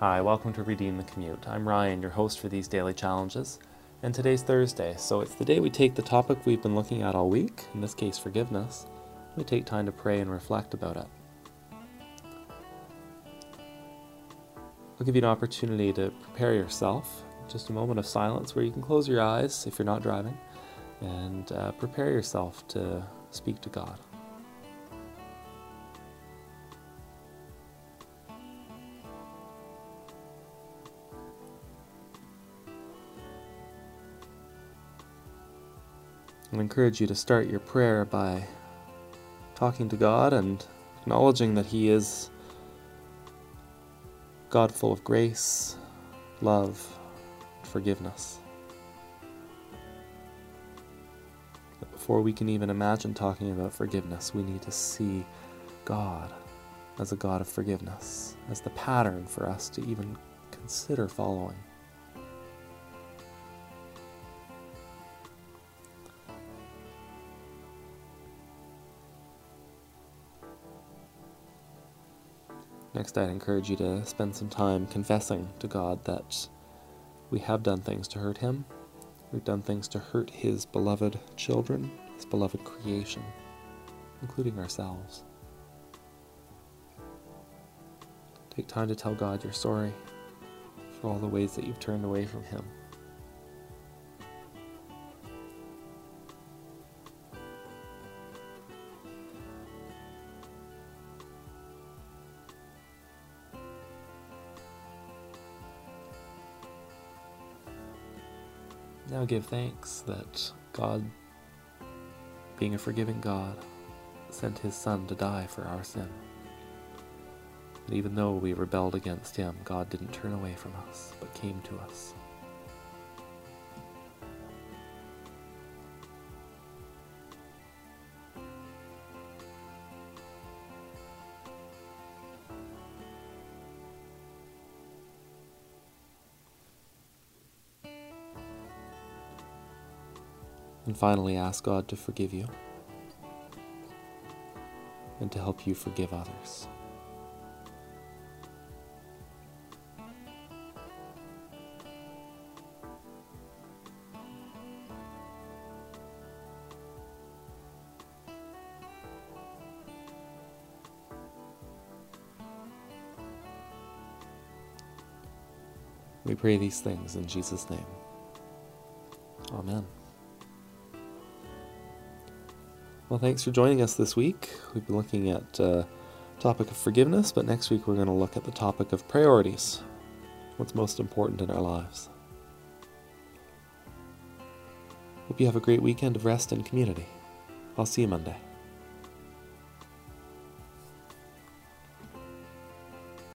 Hi, welcome to Redeem the Commute. I'm Ryan, your host for these daily challenges, and today's Thursday, so it's the day we take the topic we've been looking at all week, in this case forgiveness. We take time to pray and reflect about it. I'll give you an opportunity to prepare yourself, just a moment of silence where you can close your eyes if you're not driving, and prepare yourself to speak to God. I encourage you to start your prayer by talking to God and acknowledging that He is God full of grace, love, and forgiveness. But before we can even imagine talking about forgiveness, we need to see God as a God of forgiveness, as the pattern for us to even consider following. Next, I'd encourage you to spend some time confessing to God that we have done things to hurt Him. We've done things to hurt His beloved children, His beloved creation, including ourselves. Take time to tell God you're sorry for all the ways that you've turned away from Him. Now give thanks that God, being a forgiving God, sent His Son to die for our sin. And even though we rebelled against Him, God didn't turn away from us, but came to us. And finally, ask God to forgive you and to help you forgive others. We pray these things in Jesus' name. Amen. Well, thanks for joining us this week. We've been looking at the topic of forgiveness, but next week we're going to look at the topic of priorities. What's most important in our lives. Hope you have a great weekend of rest and community. I'll see you Monday.